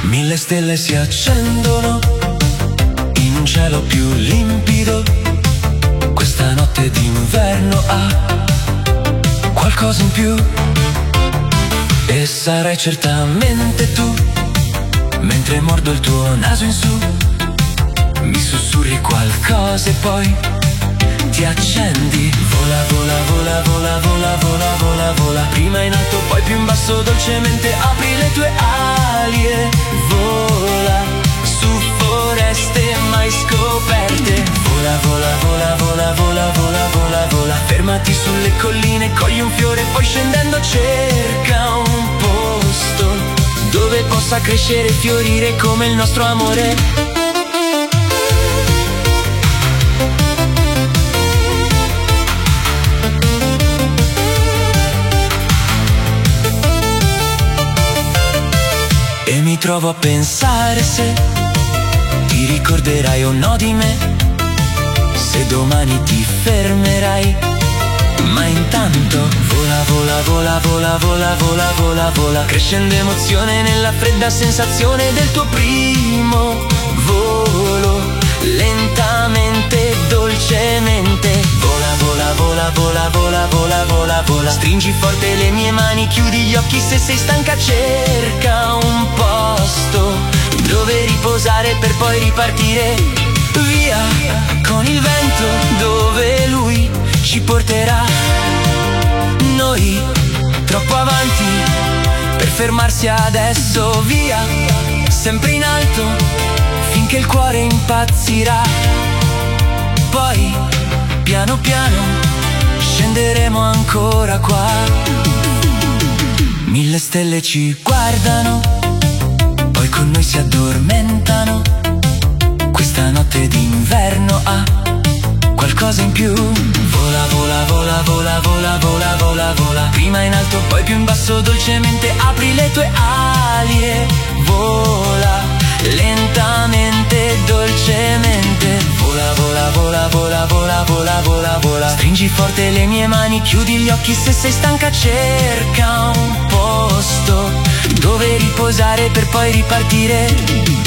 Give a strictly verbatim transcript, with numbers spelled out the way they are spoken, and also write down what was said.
Mille stelle si accendono in un cielo più limpido. Questa notte d'inverno ha qualcosa in più. E sarai certamente tu, mentre mordo il tuo naso in su. Mi sussurri qualcosa e poi ti accendi. Vola, vola, vola, vola, vola, vola, vola, vola. Prima in alto, poi più in basso, dolcemente apri le tue ali e vola su foreste mai scoperte. Vola, vola, vola, vola, vola, vola, vola, vola. Fermati sulle colline, cogli un fiore, poi scendendo cerca un posto dove possa crescere e fiorire come il nostro amore. E mi trovo a pensare se ti ricorderai o no di me, se domani ti fermerai. Ma intanto vola, vola, vola, vola, vola, vola, vola, vola. Crescendo emozione nella fredda sensazione del tuo primo volo. Lentamente, dolcemente. Vola, vola, vola, vola, vola, vola, vola, vola. Stringi forte le mie mani, chiudi gli occhi se sei stanca. Cerca un posto dove riposare per poi ripartire. Via con il vento dove lui ci porterà. Noi troppo avanti per fermarsi adesso. Via, sempre in alto finché il cuore impazzirà. Poi piano piano scenderemo ancora qua. Mille stelle ci guardano, poi con noi si addormentano. Questa notte d'inverno ha qualcosa in più. Vola, vola, vola, vola, vola, vola, vola, vola. Prima in alto, poi più in basso, dolcemente apri le tue ali e vola. Lentamente, dolcemente. Vola, vola, vola, vola, vola, vola, vola, vola. Stringi forte le mie mani, chiudi gli occhi se sei stanca. Cerca un posto dove riposare per poi ripartire.